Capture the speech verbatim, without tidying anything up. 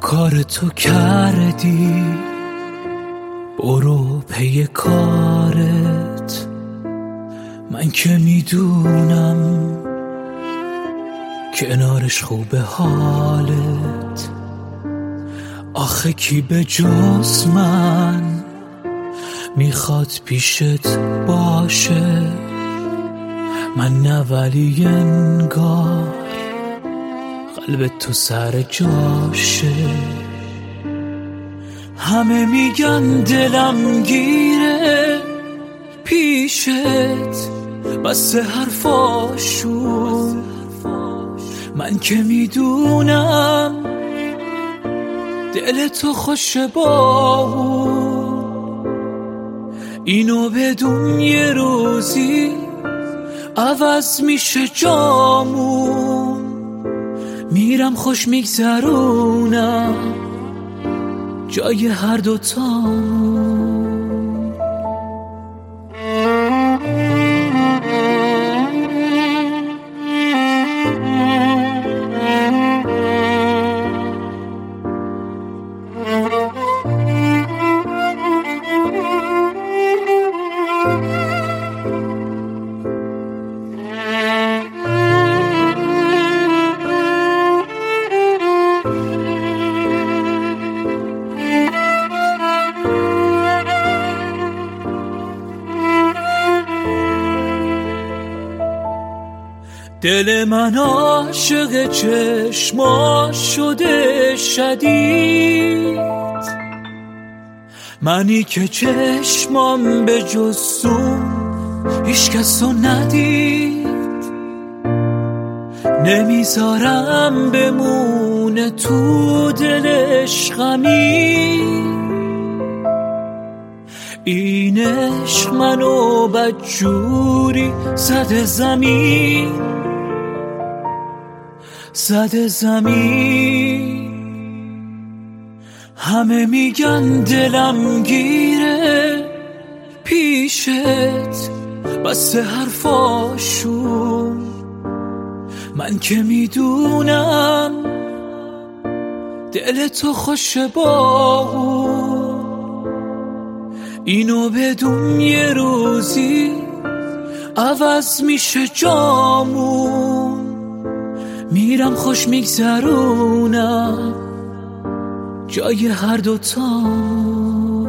کار تو کردی، برو پی کارت. من که میدونم کنارش خوبه حالت. آخه کی به جز من میخواد پیشت باشه؟ من نه ولی انگار قلبت تو سر جاشه. همه میگن دلم گیره پیشت، بس حرفاشون. من که میدونم دل تو خوشه با اون. اینو بدون یه روزی عوض میشه جامون. میرم خوش میگذرونم جای هر دوتامون. دل من عاشق چشماش شده شدید. منی که چشمام به جز تو هیچ کسو ندید. نمیذارم بمونه تو دلش غمی. این عشق منو بدجوری زده زمین، زده زمین. همه میگن دلم گیره پیشت، بس حرفاشون. من که میدونم دل تو خوشه با اون. اینو بدون یه روزی عوض میشه جامون. میرم خوش میگذرونم جای هر دوتامون.